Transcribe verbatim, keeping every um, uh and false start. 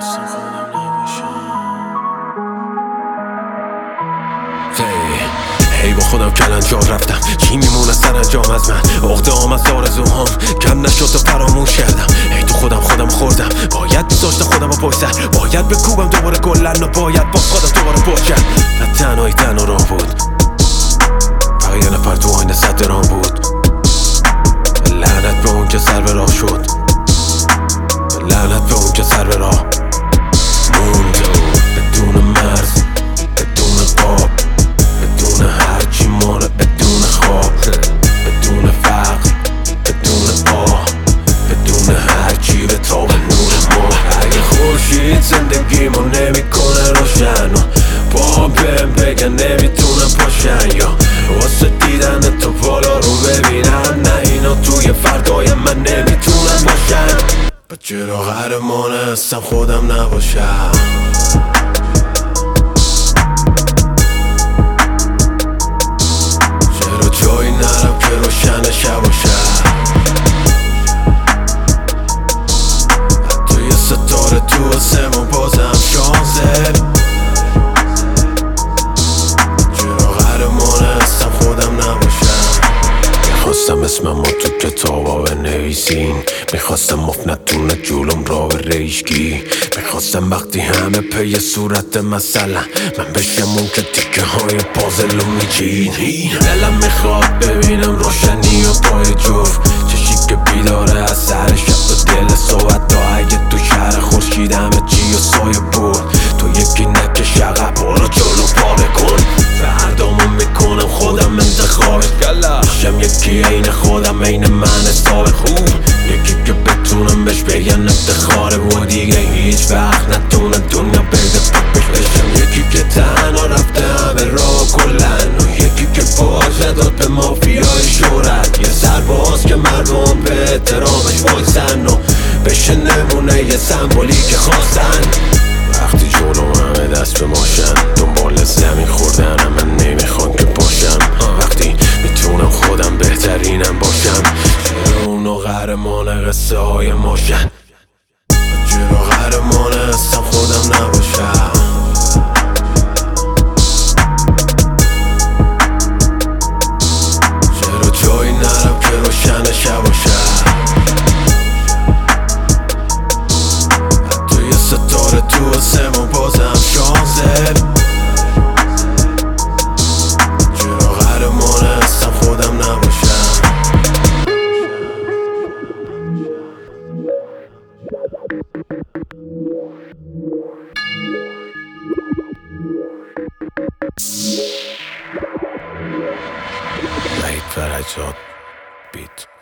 میخواستم خودم نباشم. هی با خودم کلنجار رفتم، چی میمونه سرانجام از من؟ عقده ام از آرزوهام کم نشد و فراموش کردم. هی تو خودم خودم خوردم، باید میذاشتم خودم رو پشت سر، باید بکوبم دوباره گلن و باید باز خودم دوباره پشت کرد. و تنهایی تنها راه بود، فقط یه نفر تو آینه صد درام بود. لعنت به اون که سر به راه شد، لعنت به اون که سر به راه موند. بدون مرز، بدون قاب، بدون هرچی ماره، بدون خواب، بدون فقر، بدون آه، بدون هرچی به تاب نور ماه. اگه خورشید زندگیمو نمیکنه روشن و با بهم بگن نمیتونم پاشن، یا واسه دیدن تو بالا رو ببینن، نه اینا توی فردای من نمیتونن باشن. با چرا قهرمان هستم خودم نباشم؟ چرا جایی نرم که روشن شب و شب؟ حتی یه ستاره تو آسمون بازم شانسه. چرا قهرمان هستم خودم نباشم؟ میخواستم اسمم تو کتابا بنویسین، میخواستم مفت نتونه جلوم را به ریشگی، میخواستم وقتی همه پی صورت مثلا من بشم اون که تیکه های پازل رو میچین. دلم میخواد ببینم روشنی و پای جفت، چشی که بیداره از سر شب و دل صحبت تا اگه تو شهر خورشید همه چی و سایه برد، تو یکی نکش عقب برو جلو پاره کن. فردامو میکنم خودم انتخابش، میشم یکی عین خودم عین من حساب خوب، یکی که بتونم بهش بگن افتخاره و دیگه هیچ وقت نتونه دنیا بگه پاکش بشم. یکی که تنها رفته همه راه کلن و یکی که باشه داد به مافیای شهرت، یه سرباز که مردم به احترامش وایسن و بشه نمونه یه سمبولی که خواستن. وقتی جلو همه دست به ماشن دنبال زمین خوردن من نمیخوان که باشم، وقتی میتونم خودم بهترینم باشم. چرا اونو قهرمان قصه های ماشن؟ چرا قهرمان هستم خودم نباشم؟ چرا جایی نرم که روشن شب و شب؟ حتی یه ستاره تو آسمون بازم شانسه. چرا قهرمان هستم خودم نباشم؟ وحید فرجاد بیت.